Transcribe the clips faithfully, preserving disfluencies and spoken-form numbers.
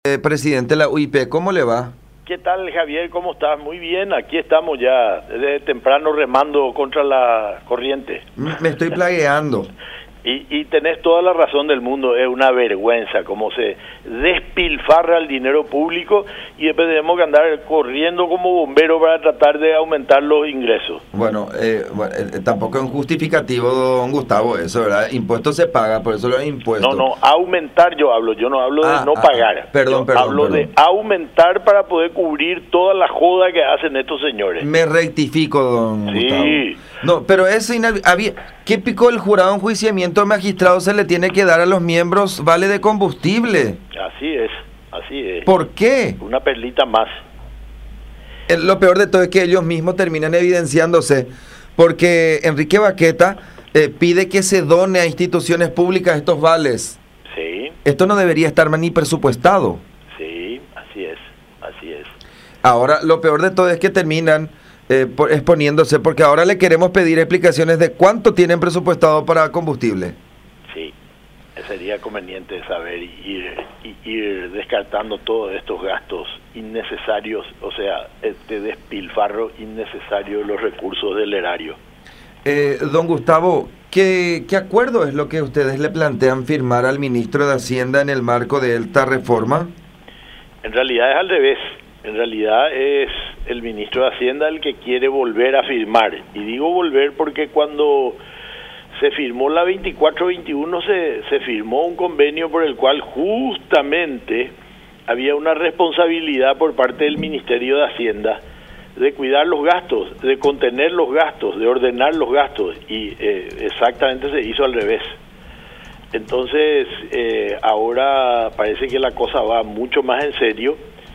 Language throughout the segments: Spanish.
Eh, presidente de la U I P, ¿cómo le va? ¿Qué tal, Javier? ¿Cómo estás? Muy bien, aquí estamos ya desde temprano remando contra la corriente. M- Me estoy plagueando. Y, y tenés toda la razón del mundo, es una vergüenza cómo se despilfarra el dinero público y después tenemos que andar corriendo como bomberos para tratar de aumentar los ingresos. Bueno, eh, bueno, eh, tampoco es un justificativo, don Gustavo, eso, ¿verdad? Impuesto se paga, por eso los impuestos. No, no, aumentar yo hablo, yo no hablo Ah, de no ah, pagar. perdón, Yo perdón, hablo perdón. de aumentar para poder cubrir toda la joda que hacen estos señores. Me rectifico, don Sí. Gustavo. No, pero eso inavi- había, ¿qué picó el jurado enjuiciamiento de magistrados se le tiene que dar a los miembros vale de combustible? Así es, así es. ¿Por qué? Una perlita más. Eh, Lo peor de todo es que ellos mismos terminan evidenciándose, porque Enrique Baqueta eh, pide que se done a instituciones públicas estos vales. Sí, Esto no debería estar ni presupuestado. sí, así es, así es. Ahora, lo peor de todo es que terminan eh, por- exponiéndose, porque ahora le queremos pedir explicaciones de cuánto tienen presupuestado para combustible. Sí, sería conveniente saber y ir, y ir descartando todos estos gastos innecesarios, o sea, este despilfarro innecesario de los recursos del erario. Eh, don Gustavo, ¿qué, ¿qué acuerdo es lo que ustedes le plantean firmar al ministro de Hacienda en el marco de esta reforma? En realidad es al revés. En realidad es el ministro de Hacienda el que quiere volver a firmar. Y digo volver porque cuando se firmó la veinticuatro veintiuno se, se firmó un convenio por el cual justamente había una responsabilidad por parte del Ministerio de Hacienda de cuidar los gastos, de contener los gastos, de ordenar los gastos. Y eh, exactamente se hizo al revés. Entonces, eh, ahora parece que la cosa va mucho más en serio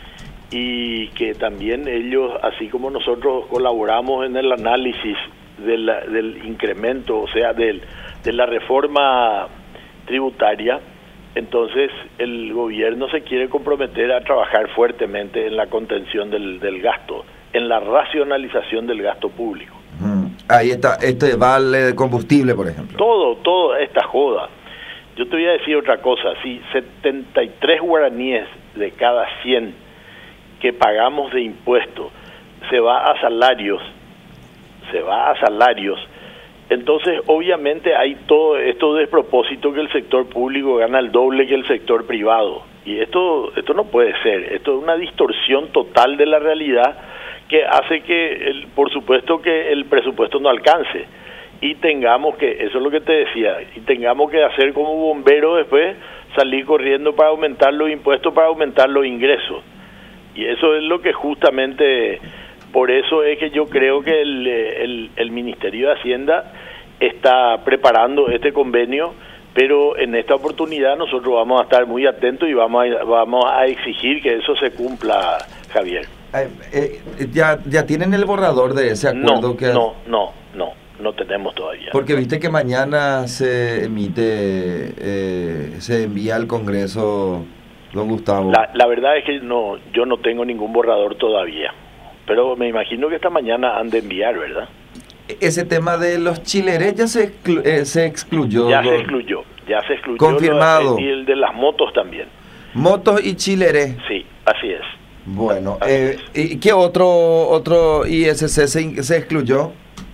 y que también ellos, así como nosotros colaboramos en el análisis de la, del incremento, o sea, del, de la reforma tributaria, entonces el gobierno se quiere comprometer a trabajar fuertemente en la contención del, del gasto, en la racionalización del gasto público. Mm, Ahí está, este vale de combustible, por ejemplo. Todo, toda esta joda. Yo te voy a decir otra cosa, si setenta y tres guaraníes de cada cien que pagamos de impuestos se va a salarios, se va a salarios, entonces obviamente hay todo esto despropósito que el sector público gana el doble que el sector privado. Y esto, esto no puede ser, esto es una distorsión total de la realidad que hace que, el, por supuesto, que el presupuesto no alcance. Y tengamos que, eso es lo que te decía, y tengamos que hacer como bombero después, salir corriendo para aumentar los impuestos, para aumentar los ingresos. Y eso es lo que justamente, por eso es que yo creo que el, el, el Ministerio de Hacienda está preparando este convenio, pero en esta oportunidad nosotros vamos a estar muy atentos y vamos a, vamos a exigir que eso se cumpla, Javier. Eh, eh, ya, ya tienen el borrador de ese acuerdo No, que... no, no, no, no tenemos todavía. Porque viste que mañana se emite, eh, se envía al Congreso, don Gustavo. La, la verdad es que no, yo no tengo ningún borrador todavía, pero me imagino que esta mañana han de enviar, ¿verdad? Ese tema de los chileres ya se, exclu- eh, se excluyó. Ya don- se excluyó, ya se excluyó. Confirmado. Lo- y el de las motos también. Motos y chileres. Sí, así es. Bueno, Así eh, ¿y qué otro otro I S C se, in- se excluyó?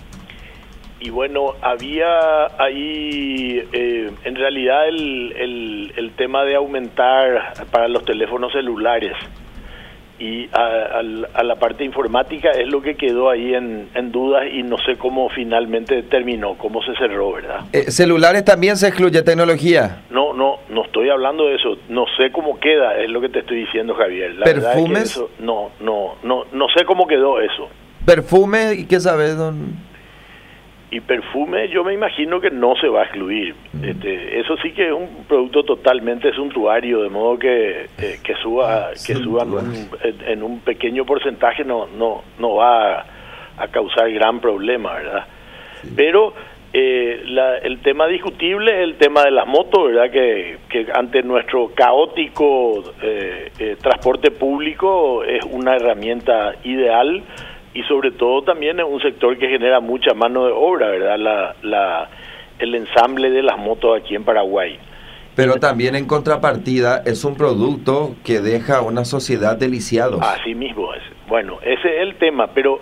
Y bueno, había ahí, eh, en realidad, el, el, el tema de aumentar para los teléfonos celulares y a, a, a la parte informática es lo que quedó ahí en, en dudas y no sé cómo finalmente terminó, cómo se cerró, ¿verdad? Eh, celulares también se excluye tecnología. No, no, no estoy hablando de eso, no sé cómo queda, es lo que te estoy diciendo, Javier. La verdad es que ¿Perfumes? eso, no, no, no, no sé cómo quedó eso. Perfume, ¿y qué sabes, don? Y perfume yo me imagino que no se va a excluir. Este, eso sí que es un producto totalmente suntuario, de modo que, eh, que suba que suba en un, en, en un pequeño porcentaje no no no va a, a causar gran problema, ¿verdad? Sí. Pero eh, la, el tema discutible es el tema de las motos, ¿verdad? Que, que ante nuestro caótico eh, eh, transporte público es una herramienta ideal. Y sobre todo también es un sector que genera mucha mano de obra, ¿verdad? La, la, el ensamble de las motos aquí en Paraguay. Pero también en contrapartida es un producto que deja una sociedad de lisiados. Así mismo es. Bueno, ese es el tema, pero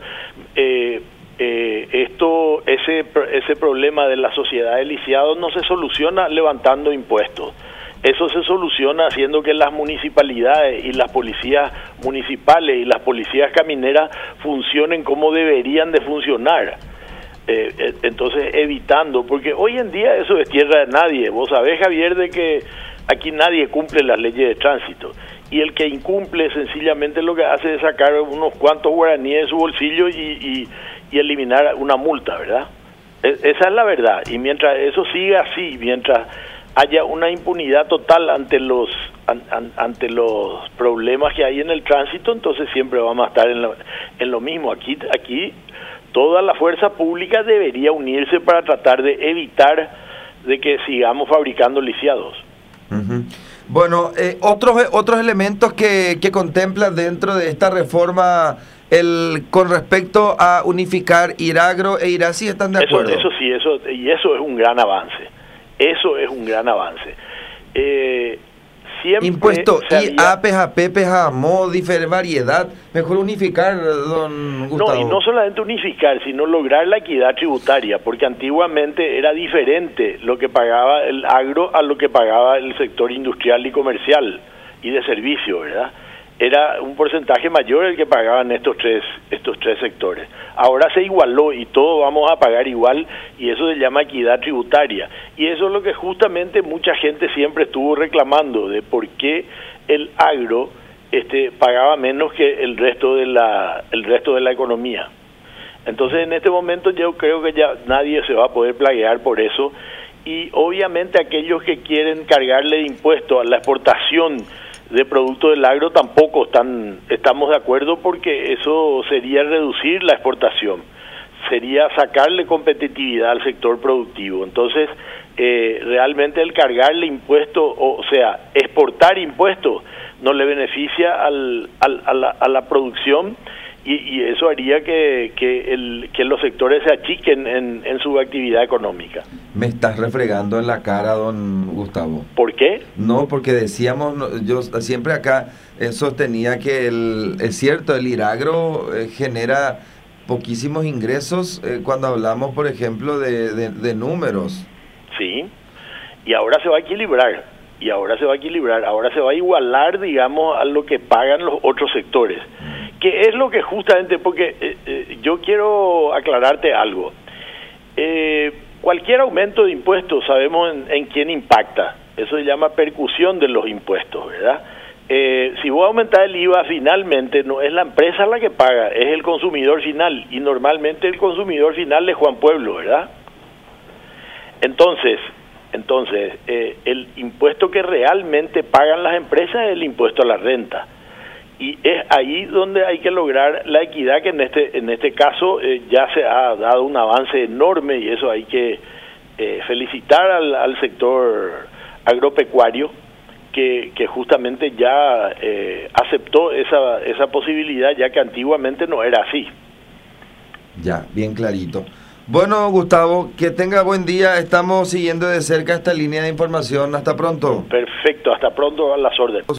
eh, eh, esto, ese, ese problema de la sociedad de lisiados no se soluciona levantando impuestos. Eso se soluciona haciendo que las municipalidades y las policías municipales y las policías camineras funcionen como deberían de funcionar. Eh, eh, entonces evitando, porque hoy en día eso es tierra de nadie. Vos sabés, Javier, de que aquí nadie cumple las leyes de tránsito, y el que incumple sencillamente lo que hace es sacar unos cuantos guaraníes de su bolsillo y, y, y eliminar una multa, ¿verdad? Es, esa es la verdad, y mientras eso siga así, mientras haya una impunidad total ante los an, an, ante los problemas que hay en el tránsito, entonces siempre vamos a estar en lo, en lo mismo. Aquí aquí toda la fuerza pública debería unirse para tratar de evitar de que sigamos fabricando lisiados. Uh-huh. Bueno, eh, otros otros elementos que, que contempla dentro de esta reforma el con respecto a unificar Iragro e Irasi, ¿están de acuerdo? Eso, eso sí, eso y eso es un gran avance. Eso es un gran avance. Eh, siempre Impuesto había... I A, P J P, P J M O, diferente variedad. Mejor unificar, don Gustavo. No, y no solamente unificar, sino lograr la equidad tributaria, porque antiguamente era diferente lo que pagaba el agro a lo que pagaba el sector industrial y comercial y de servicio, ¿verdad? Era un porcentaje mayor el que pagaban estos tres estos tres sectores. Ahora se igualó y todos vamos a pagar igual, y eso se llama equidad tributaria. Y eso es lo que justamente mucha gente siempre estuvo reclamando, de por qué el agro este pagaba menos que el resto de la el resto de la economía. Entonces, en este momento yo creo que ya nadie se va a poder plaguear por eso, y obviamente aquellos que quieren cargarle de impuestos a la exportación de productos del agro tampoco están estamos de acuerdo, porque eso sería reducir la exportación, sería sacarle competitividad al sector productivo. Entonces, eh, realmente el cargarle impuestos, o sea, exportar impuestos, no le beneficia al, al, a, la, a la producción, y, y eso haría que, que, el, que los sectores se achiquen en, en su actividad económica. Me estás refregando en la cara, don Gustavo. ¿Por qué? No, porque decíamos, yo siempre acá eh, sostenía que el, es cierto, el Iragro eh, genera poquísimos ingresos eh, cuando hablamos, por ejemplo, de, de, de números. Sí, y ahora se va a equilibrar, y ahora se va a equilibrar, ahora se va a igualar, digamos, a lo que pagan los otros sectores. Que es lo que justamente, porque eh, eh, yo quiero aclararte algo. Eh, cualquier aumento de impuestos sabemos en, en quién impacta. Eso se llama percusión de los impuestos, ¿verdad? Eh, si vos aumentás el I V A, finalmente no es la empresa la que paga, es el consumidor final, y normalmente el consumidor final es Juan Pueblo, ¿verdad? Entonces, entonces eh, el impuesto que realmente pagan las empresas es el impuesto a la renta. Y es ahí donde hay que lograr la equidad, que en este en este caso eh, ya se ha dado un avance enorme, y eso hay que eh, felicitar al, al sector agropecuario, que, que justamente ya eh, aceptó esa, esa posibilidad, ya que antiguamente no era así. Ya, bien clarito. Bueno, Gustavo, que tenga buen día. Estamos siguiendo de cerca esta línea de información. Hasta pronto. Perfecto, hasta pronto, a las órdenes.